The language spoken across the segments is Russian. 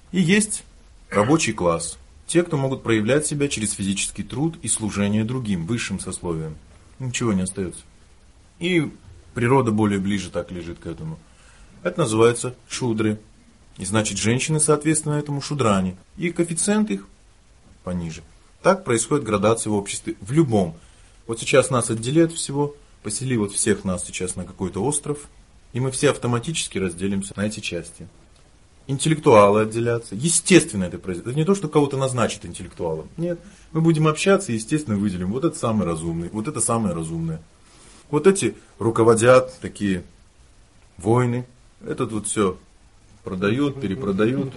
И есть рабочий класс. Те, кто могут проявлять себя через физический труд и служение другим, высшим сословиям. Ничего не остается. И природа более ближе так лежит к этому. Это называется шудры. И значит, женщины, соответственно, этому шудране. И коэффициент их пониже. Так происходит градация в обществе. В любом. Вот сейчас нас отдели от всего. Посели вот всех нас сейчас на какой-то остров. И мы все автоматически разделимся на эти части. Интеллектуалы отделятся. Естественно это произойдет. Это не то, что кого-то назначит интеллектуалом. Нет. Мы будем общаться и, естественно, выделим. Вот это самый разумный. Вот это самое разумное. Вот эти руководят такие войны. Этот вот все продают, перепродают.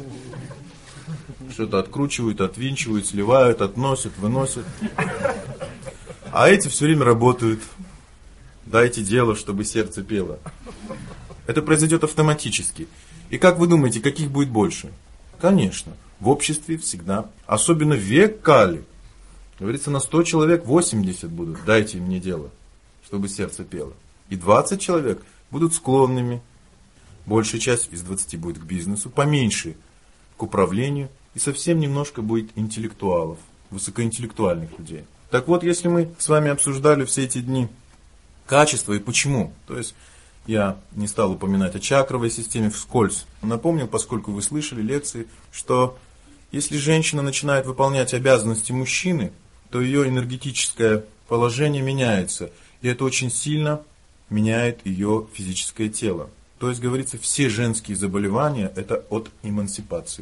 Что-то откручивают, отвинчивают, сливают, относят, выносят. А эти все время работают. Дайте дело, чтобы сердце пело. Это произойдет автоматически. И как вы думаете, каких будет больше? Конечно, в обществе всегда, особенно в век Кали, говорится, на 100 человек 80 будут. Дайте мне дело, чтобы сердце пело. И 20 человек будут склонными. Большая часть из 20 будет к бизнесу, поменьше к управлению. И совсем немножко будет интеллектуалов, высокоинтеллектуальных людей. Так вот, если мы с вами обсуждали все эти дни качество и почему, то есть я не стал упоминать о чакровой системе вскользь. Напомнил, поскольку вы слышали лекции, что если женщина начинает выполнять обязанности мужчины, то ее энергетическое положение меняется. И это очень сильно меняет ее физическое тело. То есть, говорится, все женские заболевания – это от эмансипации.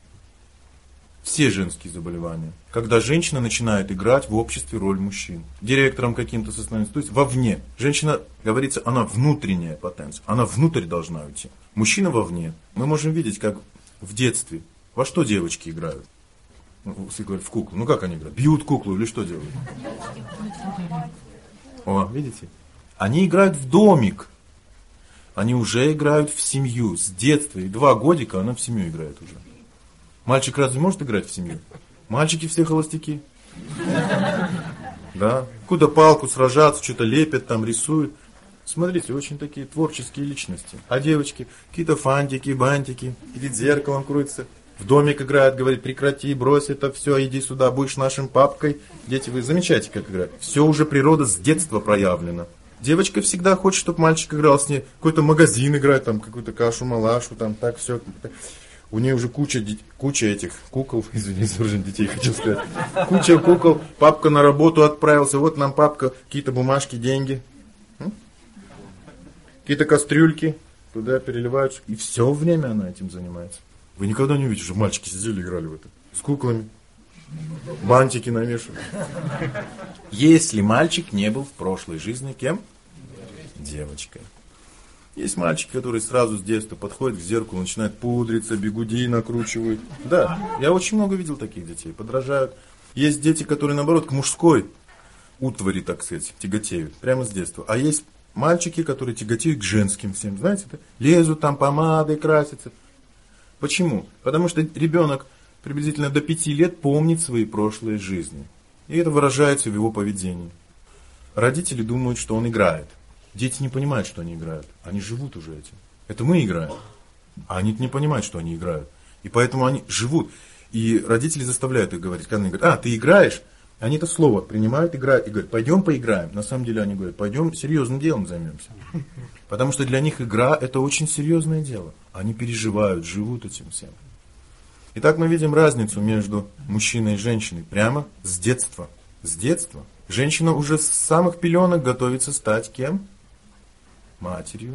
Все женские заболевания. Когда женщина начинает играть в обществе роль мужчин. Директором каким-то становится, то есть вовне. Женщина, говорится, она внутренняя потенция. Она внутрь должна уйти. Мужчина вовне. Мы можем видеть, как в детстве. Во что девочки играют? Все говорят, в куклу. Ну как они играют? Бьют куклу или что делают? О, видите? Они играют в домик. Они уже играют в семью. С детства. И 2 годика она в семью играет уже. Мальчик разве может играть в семью? Мальчики все холостяки. Да. Куда палку сражаться, что-то лепят, там рисуют. Смотрите, очень такие творческие личности. А девочки, какие-то фантики, бантики, перед зеркалом крутятся. В домик играют, говорит, прекрати, брось это все, иди сюда, будешь нашим папкой. Дети, вы замечаете, как играют? Все уже природа с детства проявлена. Девочка всегда хочет, чтобы мальчик играл с ней. Какой-то магазин играет, там какую-то кашу-малашу, там так все. У нее уже куча этих кукол, извините, уже детей хочу сказать. Куча кукол, папка на работу отправился, вот нам папка, какие-то бумажки, деньги. Какие-то кастрюльки, туда переливают. И все время она этим занимается. Вы никогда не увидите, что мальчики сидели и играли в это. С куклами. Бантики навешивали. Если мальчик не был в прошлой жизни кем? Девочкой. Есть мальчики, которые сразу с детства подходят к зеркалу, начинают пудриться, бигуди накручивают. Да, я очень много видел таких детей, подражают. Есть дети, которые, наоборот, к мужской утвари, так сказать, тяготеют, прямо с детства. А есть мальчики, которые тяготеют к женским всем, знаете, лезут там помадой, красятся. Почему? Потому что ребенок приблизительно до 5 лет помнит свои прошлые жизни. И это выражается в его поведении. Родители думают, что он играет. Дети не понимают, что они играют. Они живут уже этим. Это мы играем. А они не понимают, что они играют. И поэтому они живут. И родители заставляют их говорить. Когда они говорят, ты играешь? Они это слово принимают, играют и говорят, пойдем поиграем. На самом деле они говорят, пойдем серьезным делом займемся. Потому что для них игра это очень серьезное дело. Они переживают, живут этим всем. Итак, мы видим разницу между мужчиной и женщиной прямо с детства. С детства. Женщина уже с самых пеленок готовится стать кем? Матерью.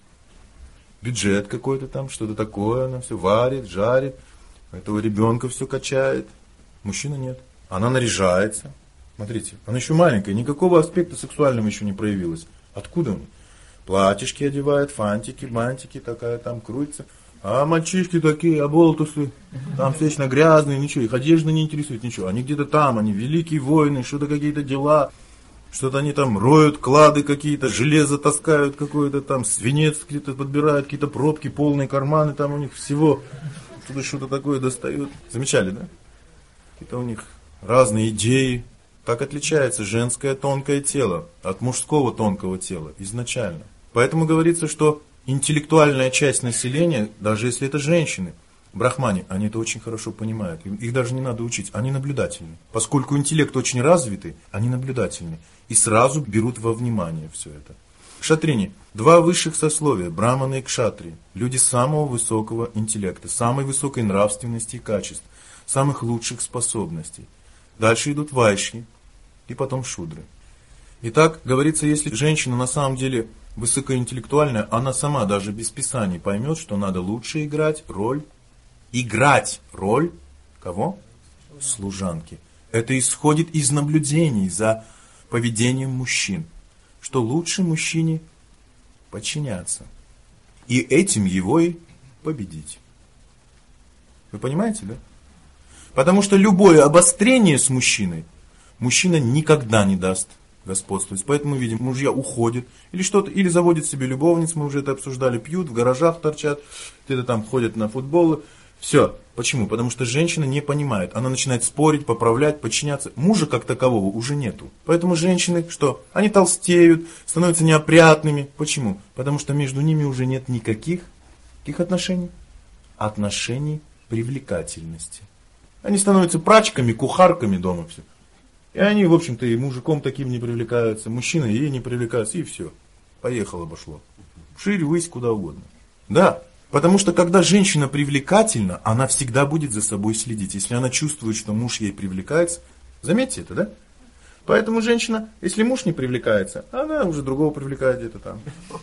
Бюджет какой-то там, что-то такое, она все варит, жарит, этого ребенка все качает. Мужчина нет. Она наряжается. Смотрите, она еще маленькая, никакого аспекта сексуального еще не проявилось. Откуда он? Платьишки одевает, фантики, бантики, такая там крутится. А мальчишки такие, оболтусы, там вечно грязные, ничего, их одежда не интересует, ничего. Они где-то там, они великие воины, что-то какие-то дела. Что-то они там роют клады какие-то, железо таскают какое-то там, свинец где-то подбирают, какие-то пробки, полные карманы, там у них всего. Туда что-то такое достают. Замечали, да? Какие-то у них разные идеи. Так отличается женское тонкое тело от мужского тонкого тела изначально. Поэтому говорится, что интеллектуальная часть населения, даже если это женщины, Брахмане, они это очень хорошо понимают. Их даже не надо учить, они наблюдательны. Поскольку интеллект очень развитый, они наблюдательны. И сразу берут во внимание все это. Кшатрини. Два высших сословия, браманы и кшатри. Люди самого высокого интеллекта, самой высокой нравственности и качеств, самых лучших способностей. Дальше идут вайши и потом шудры. Итак, говорится, если женщина на самом деле высокоинтеллектуальная, она сама даже без писаний поймет, что надо лучше играть роль кого? Служанки. Это исходит из наблюдений за поведением мужчин, что лучше мужчине подчиняться. И этим его и победить. Вы понимаете, да? Потому что любое обострение с мужчиной, мужчина никогда не даст господствовать. Поэтому мы видим, мужья уходят, или что-то, или заводят себе любовниц, мы уже это обсуждали, пьют, в гаражах торчат, где-то там ходят на футболы. Все. Почему? Потому что женщина не понимает. Она начинает спорить, поправлять, подчиняться. Мужа как такового уже нету. Поэтому женщины, что? Они толстеют, становятся неопрятными. Почему? Потому что между ними уже нет никаких отношений? Отношений привлекательности. Они становятся прачками, кухарками дома. Все. И они, в общем-то, и мужиком таким не привлекаются, мужчина ей не привлекается, и все. Поехало, обошло. Шире, высь, куда угодно. Да. Потому что, когда женщина привлекательна, она всегда будет за собой следить. Если она чувствует, что муж ей привлекается, заметьте это, да? Поэтому женщина, если муж не привлекается, она уже другого привлекает где-то там.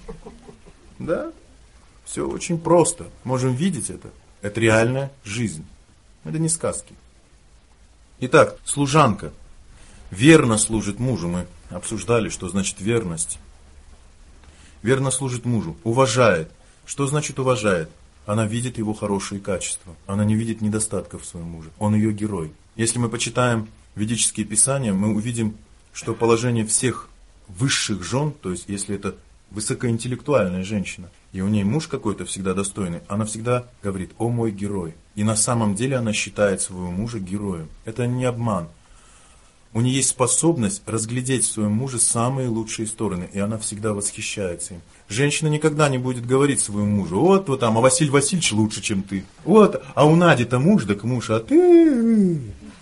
Да? Все очень просто. Можем видеть это. Это реальная жизнь. Это не сказки. Итак, служанка верно служит мужу. Мы обсуждали, что значит верность. Верно служит мужу, уважает. Что значит уважает? Она видит его хорошие качества. Она не видит недостатков в своем муже. Он ее герой. Если мы почитаем ведические писания, мы увидим, что положение всех высших жен, то есть если это высокоинтеллектуальная женщина, и у ней муж какой-то всегда достойный, она всегда говорит: «О мой герой». И на самом деле она считает своего мужа героем. Это не обман. У нее есть способность разглядеть в своем муже самые лучшие стороны, и она всегда восхищается им. Женщина никогда не будет говорить своему мужу: вот там, а Василий Васильевич лучше, чем ты. Вот, а у Нади-то муж, так муж, а ты...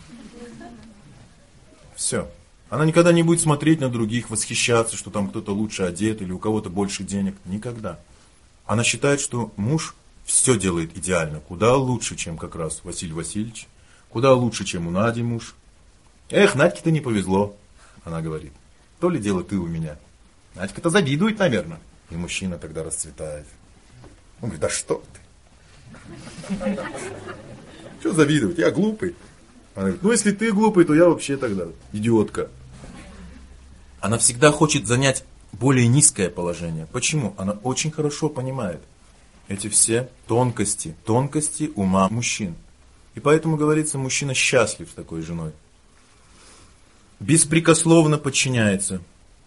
Все. Она никогда не будет смотреть на других, восхищаться, что там кто-то лучше одет или у кого-то больше денег. Никогда. Она считает, что муж все делает идеально, куда лучше, чем как раз Василий Васильевич, куда лучше, чем у Нади муж. Эх, Надьке-то не повезло, она говорит. То ли дело ты у меня. Надька-то завидует, наверное. И мужчина тогда расцветает. Он говорит: да что ты? Что завидовать? Я глупый. Она говорит: ну если ты глупый, то я вообще тогда идиотка. Она всегда хочет занять более низкое положение. Почему? Она очень хорошо понимает эти все тонкости ума мужчин. И поэтому, говорится, мужчина счастлив с такой женой. Беспрекословно подчиняется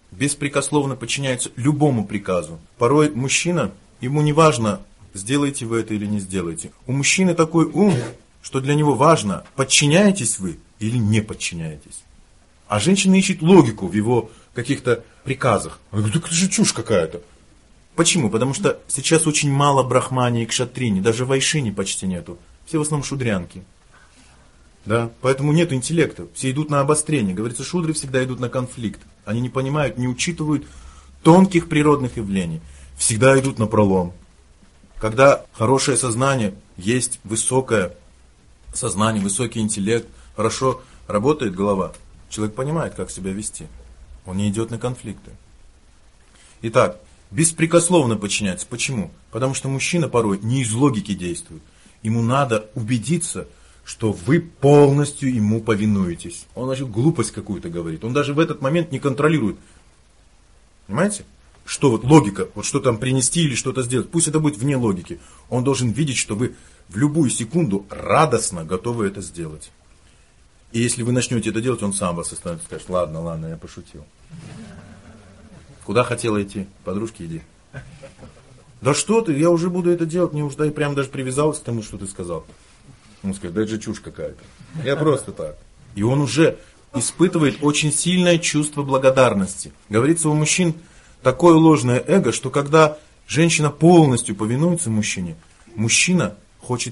любому приказу. Порой мужчина, ему не важно, сделаете вы это или не сделаете. У мужчины такой ум, что для него важно, подчиняетесь вы или не подчиняетесь. А женщина ищет логику в его каких-то приказах. Она говорит: так это же чушь какая-то. Почему? Потому что сейчас очень мало брахмани и кшатрини, даже вайшини почти нету. Все в основном шудрянки. Да, поэтому нет интеллекта, все идут на обострение. Говорится, шудры всегда идут на конфликт. Они не понимают, не учитывают тонких природных явлений. Всегда идут на пролом. Когда хорошее сознание, есть высокое сознание, высокий интеллект, хорошо работает голова, человек понимает, как себя вести. Он не идет на конфликты. Итак, беспрекословно подчиняется. Почему? Потому что мужчина порой не из логики действует. Ему надо убедиться, что вы полностью ему повинуетесь. Он даже глупость какую-то говорит. Он даже в этот момент не контролирует. Понимаете? Что вот логика, вот что там принести или что-то сделать. Пусть это будет вне логики. Он должен видеть, что вы в любую секунду радостно готовы это сделать. И если вы начнете это делать, он сам вас остановит и скажет: ладно, я пошутил. Куда хотела идти? Подружки, иди. Да что ты, я уже буду это делать. Мне уже прям даже привязалась к тому, что ты сказал. Он скажет: да это же чушь какая-то. Я просто так. И он уже испытывает очень сильное чувство благодарности. Говорится, у мужчин такое ложное эго, что когда женщина полностью повинуется мужчине, мужчина хочет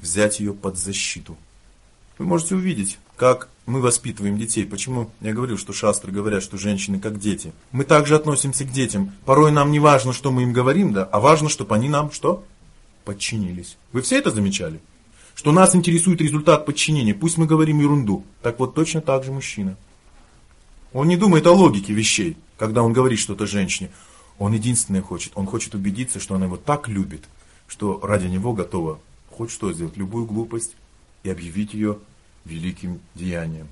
взять ее под защиту. Вы можете увидеть, как мы воспитываем детей. Почему я говорю, что шастры говорят, что женщины как дети. Мы также относимся к детям. Порой нам не важно, что мы им говорим, да, а важно, чтобы они нам что? Подчинились. Вы все это замечали? Что нас интересует результат подчинения. Пусть мы говорим ерунду. Так вот точно так же мужчина. Он не думает о логике вещей, когда он говорит что-то женщине. Он единственное хочет. Он хочет убедиться, что она его так любит, что ради него готова хоть что сделать, любую глупость, и объявить ее великим деянием.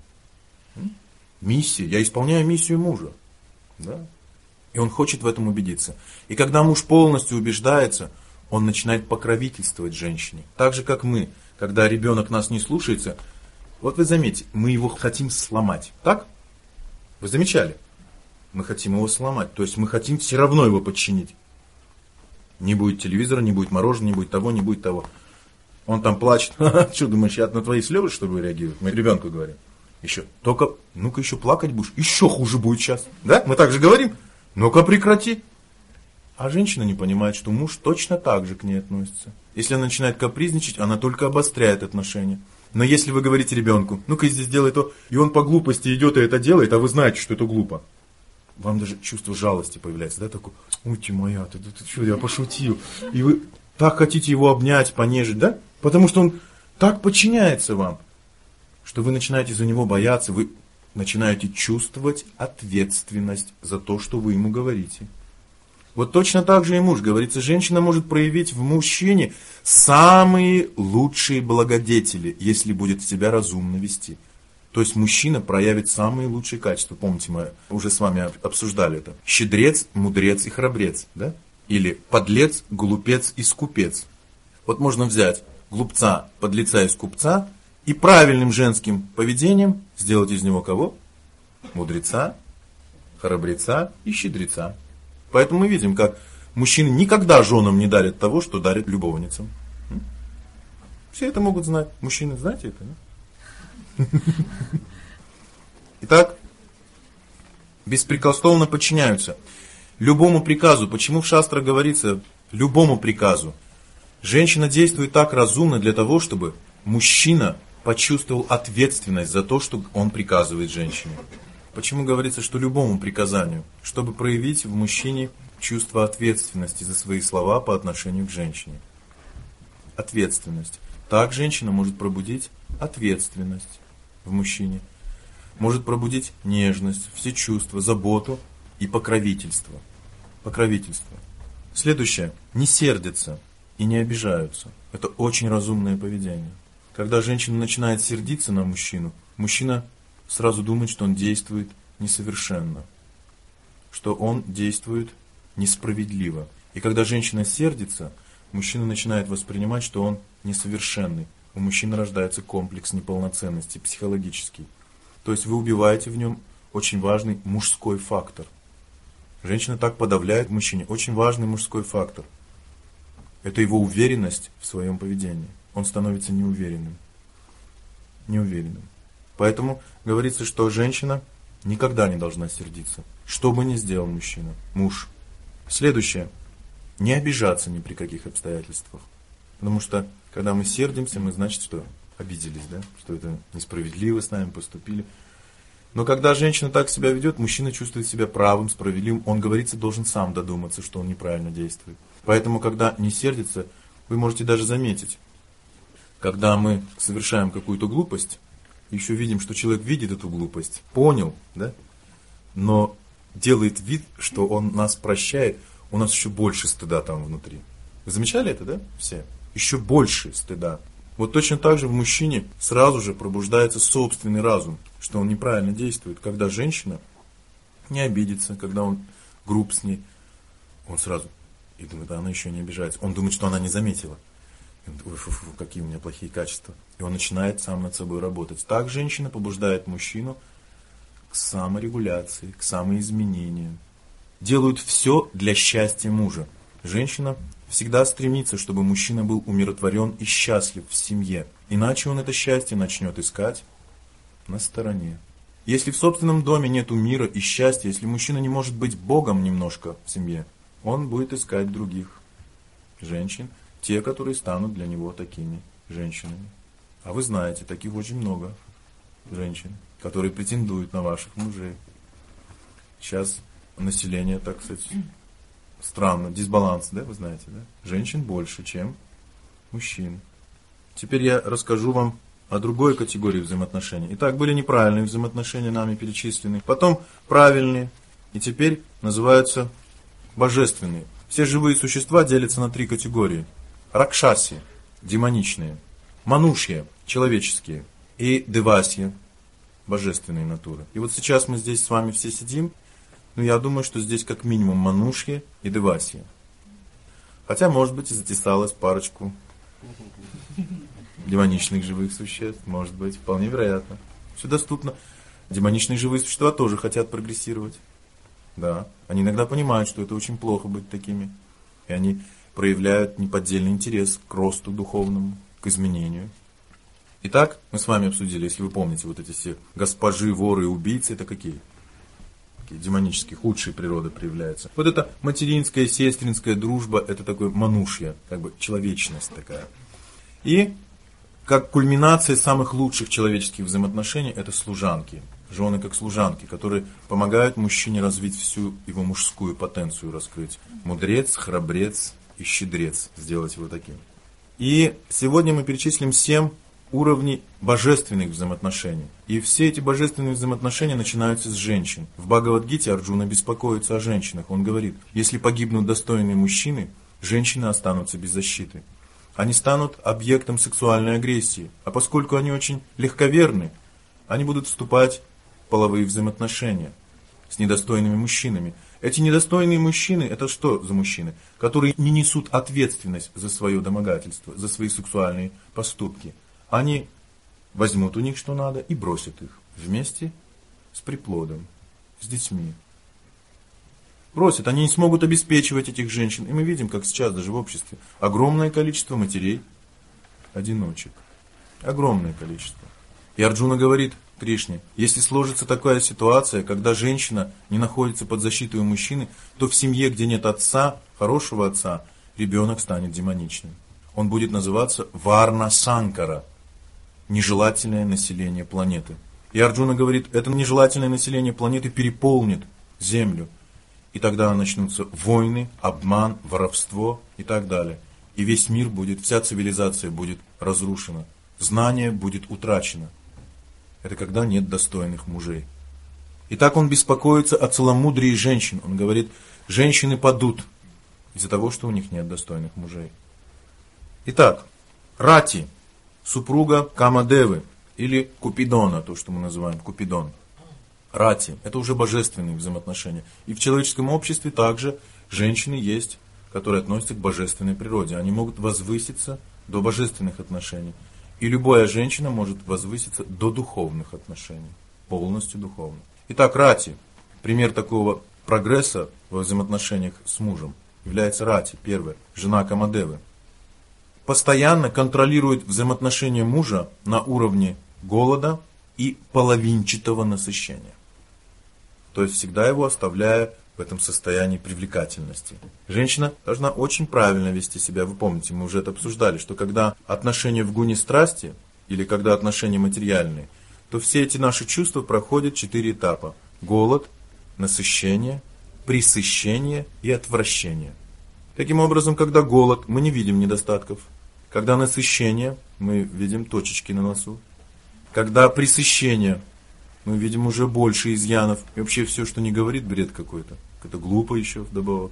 Миссия. Я исполняю миссию мужа. Да? И он хочет в этом убедиться. И когда муж полностью убеждается, он начинает покровительствовать женщине. Так же, как мы, когда ребенок нас не слушается, вот вы заметите, мы его хотим сломать. Так? Вы замечали? Мы хотим его сломать. То есть мы хотим все равно его подчинить. Не будет телевизора, не будет мороженого, не будет того, не будет того. Он там плачет. Что, думаешь, я на твои слезы, что ли, реагирую? Мы ребенку говорим. Еще, только, ну-ка еще плакать будешь. Еще хуже будет сейчас. Да? Мы так же говорим. Ну-ка прекрати. А женщина не понимает, что муж точно так же к ней относится. Если она начинает капризничать, она только обостряет отношения. Но если вы говорите ребенку, ну-ка здесь делай то, и он по глупости идет и это делает, а вы знаете, что это глупо. Вам даже чувство жалости появляется, да, такое, ой, ты моя, ты что, я пошутил. И вы так хотите его обнять, понежить, да? Потому что он так подчиняется вам, что вы начинаете за него бояться, вы начинаете чувствовать ответственность за то, что вы ему говорите. Вот точно так же и муж. Говорится, женщина может проявить в мужчине самые лучшие благодетели, если будет себя разумно вести. То есть мужчина проявит самые лучшие качества. Помните, мы уже с вами обсуждали это. Щедрец, мудрец и храбрец. Да? Или подлец, глупец и скупец. Вот можно взять глупца, подлеца и скупца и правильным женским поведением сделать из него кого? Мудреца, храбреца и щедреца. Поэтому мы видим, как мужчины никогда женам не дарят того, что дарят любовницам. Все это могут знать. Мужчины, знаете это? Да? Итак, беспрекословно подчиняются любому приказу. Почему в шастрах говорится любому приказу? Женщина действует так разумно для того, чтобы мужчина почувствовал ответственность за то, что он приказывает женщине. Почему говорится, что любому приказанию? Чтобы проявить в мужчине чувство ответственности за свои слова по отношению к женщине. Ответственность. Так женщина может пробудить ответственность в мужчине. Может пробудить нежность, все чувства, заботу и покровительство. Покровительство. Следующее. Не сердятся и не обижаются. Это очень разумное поведение. Когда женщина начинает сердиться на мужчину, мужчина сразу думает, что он действует несовершенно, что он действует несправедливо. И когда женщина сердится, мужчина начинает воспринимать, что он несовершенный. У мужчины рождается комплекс неполноценности, психологический. То есть вы убиваете в нем очень важный мужской фактор. Женщина так подавляет в мужчине очень важный мужской фактор. Это его уверенность в своем поведении. Он становится неуверенным. Неуверенным. Поэтому говорится, что женщина никогда не должна сердиться. Что бы ни сделал мужчина, муж. Следующее. Не обижаться ни при каких обстоятельствах. Потому что, когда мы сердимся, мы, значит, что обиделись, да? Что это несправедливо с нами поступили. Но когда женщина так себя ведет, мужчина чувствует себя правым, справедливым. Он, говорится, должен сам додуматься, что он неправильно действует. Поэтому, когда не сердится, вы можете даже заметить, когда мы совершаем какую-то глупость, еще видим, что человек видит эту глупость, понял, да? Но делает вид, что он нас прощает, у нас еще больше стыда там внутри. Вы замечали это, да? Все. Еще больше стыда. Вот точно так же в мужчине сразу же пробуждается собственный разум, что он неправильно действует. Когда женщина не обидится, когда он груб с ней, он сразу и думает, да, она еще не обижается. Он думает, что она не заметила. И он думает, фу-фу, какие у меня плохие качества. И он начинает сам над собой работать. Так женщина побуждает мужчину к саморегуляции, к самоизменению. Делают все для счастья мужа. Женщина всегда стремится, чтобы мужчина был умиротворен и счастлив в семье. Иначе он это счастье начнет искать на стороне. Если в собственном доме нет мира и счастья, если мужчина не может быть Богом немножко в семье, он будет искать других женщин, те, которые станут для него такими. женщинами. А вы знаете, таких очень много женщин, которые претендуют на ваших мужей. Сейчас население, так сказать, странно, дисбаланс, да, вы знаете, да? Женщин больше, чем мужчин. Теперь я расскажу вам о другой категории взаимоотношений. Итак, были неправильные взаимоотношения нами перечислены, потом правильные, и теперь называются божественные. Все живые существа делятся на 3 категории. Ракшаси, демоничные, манушья, человеческие, и девасья, божественные натуры. И вот сейчас мы здесь с вами все сидим, но я думаю, что здесь как минимум манушья и девасья. Хотя, может быть, и затесалась парочку демоничных живых существ, может быть, вполне вероятно. Все доступно. Демоничные живые существа тоже хотят прогрессировать. Да, они иногда понимают, что это очень плохо быть такими. И они проявляют неподдельный интерес к росту духовному, к изменению. Итак, мы с вами обсудили, если вы помните, вот эти все госпожи, воры и убийцы, это какие? Такие демонические, худшие природы проявляются. Вот эта материнская, сестринская дружба, это такое манушья, как бы человечность такая. И как кульминация самых лучших человеческих взаимоотношений, это служанки. Жены как служанки, которые помогают мужчине развить всю его мужскую потенцию, раскрыть. Мудрец, храбрец и щедрец, сделать его таким. И сегодня мы перечислим 7 уровней божественных взаимоотношений. И все эти божественные взаимоотношения начинаются с женщин. В Бхагавад-гите Арджуна беспокоится о женщинах. Он говорит, если погибнут достойные мужчины, женщины останутся без защиты. Они станут объектом сексуальной агрессии. А поскольку они очень легковерны, они будут вступать в половые взаимоотношения с недостойными мужчинами. Эти недостойные мужчины, это что за мужчины? Которые не несут ответственность за свое домогательство, за свои сексуальные поступки. Они возьмут у них что надо и бросят их вместе с приплодом, с детьми. Бросят, они не смогут обеспечивать этих женщин. И мы видим, как сейчас даже в обществе огромное количество матерей-одиночек. Огромное количество. И Арджуна говорит Кришне, если сложится такая ситуация, когда женщина не находится под защитой у мужчины, то в семье, где нет отца, хорошего отца, ребенок станет демоничным. Он будет называться Варна Санкара, нежелательное население планеты. И Арджуна говорит, это нежелательное население планеты переполнит Землю. И тогда начнутся войны, обман, воровство и так далее. И весь мир будет, вся цивилизация будет разрушена. Знание будет утрачено. Это когда нет достойных мужей. И так он беспокоится о целомудрии женщин. Он говорит, женщины падут из-за того, что у них нет достойных мужей. Итак, Рати, супруга Камадевы или Купидона, то, что мы называем Купидон. Рати, это уже божественные взаимоотношения. И в человеческом обществе также женщины есть, которые относятся к божественной природе. Они могут возвыситься до божественных отношений. И любая женщина может возвыситься до духовных отношений. Полностью духовно. Итак, Рати, пример такого прогресса во взаимоотношениях с мужем, является Рати, первая, жена Камадевы. Постоянно контролирует взаимоотношения мужа на уровне голода и половинчатого насыщения. То есть всегда его оставляя в этом состоянии привлекательности. Женщина должна очень правильно вести себя. Вы помните, мы уже это обсуждали, что когда отношения в гуне страсти, или когда отношения материальные, то все эти наши чувства проходят 4 этапа. Голод, насыщение, пресыщение и отвращение. Таким образом, когда голод, мы не видим недостатков. Когда насыщение, мы видим точечки на носу. Когда пресыщение, мы видим уже больше изъянов. И вообще все, что не говорит, бред какой-то. Это глупо еще вдобавок.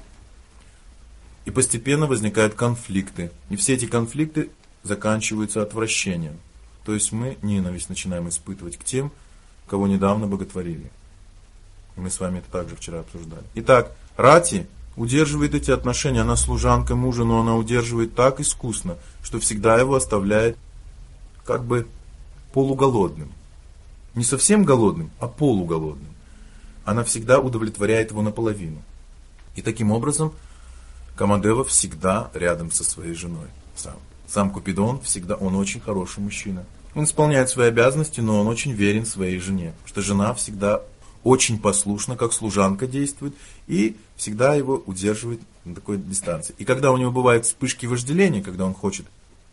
И постепенно возникают конфликты. И все эти конфликты заканчиваются отвращением. То есть мы ненависть начинаем испытывать к тем, кого недавно боготворили. И мы с вами это также вчера обсуждали. Итак, Рати удерживает эти отношения. Она служанка мужа, но она удерживает так искусно, что всегда его оставляет как бы полуголодным. Не совсем голодным, а полуголодным. Она всегда удовлетворяет его наполовину. И таким образом Камадева всегда рядом со своей женой. Сам Купидон всегда, он очень хороший мужчина. Он исполняет свои обязанности, но он очень верен своей жене. Потому что жена всегда очень послушна, как служанка действует, и всегда его удерживает на такой дистанции. И когда у него бывают вспышки вожделения, когда он хочет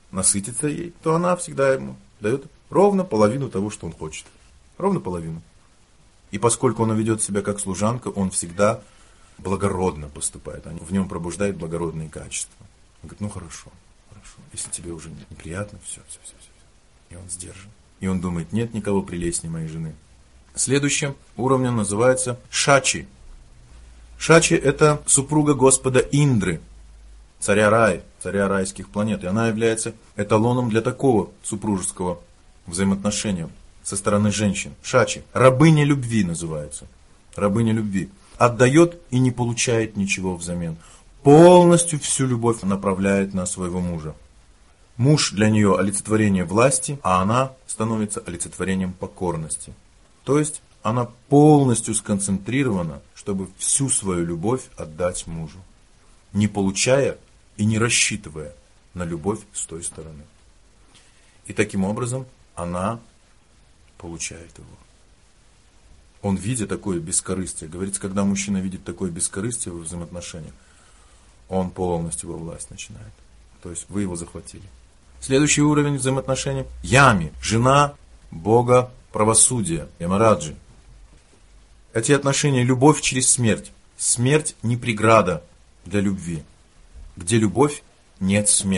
насытиться ей, то она всегда ему дает ровно половину того, что он хочет. Ровно половину. И поскольку он ведет себя как служанка, он всегда благородно поступает. В нем пробуждает благородные качества. Он говорит, ну хорошо, хорошо. Если тебе уже неприятно, все. И он сдержан. И он думает, нет никого прелестнее моей жены. Следующим уровнем называется Шачи. Шачи – это супруга Господа Индры, царя Раи, царя райских планет. И она является эталоном для такого супружеского взаимоотношения со стороны женщин. Шачи. Рабыня любви называется. Рабыня любви. Отдает и не получает ничего взамен. Полностью всю любовь направляет на своего мужа. Муж для нее олицетворение власти, а она становится олицетворением покорности. То есть она полностью сконцентрирована, чтобы всю свою любовь отдать мужу, не получая и не рассчитывая на любовь с той стороны. И таким образом она получает его. Он, видя такое бескорыстие, говорится, когда мужчина видит такое бескорыстие в взаимоотношениях, он полностью во власть начинает. То есть вы его захватили. Следующий уровень взаимоотношений – Ями, жена бога правосудия, Ямараджи. Эти отношения – любовь через смерть. Смерть не преграда для любви. Где любовь, нет смерти.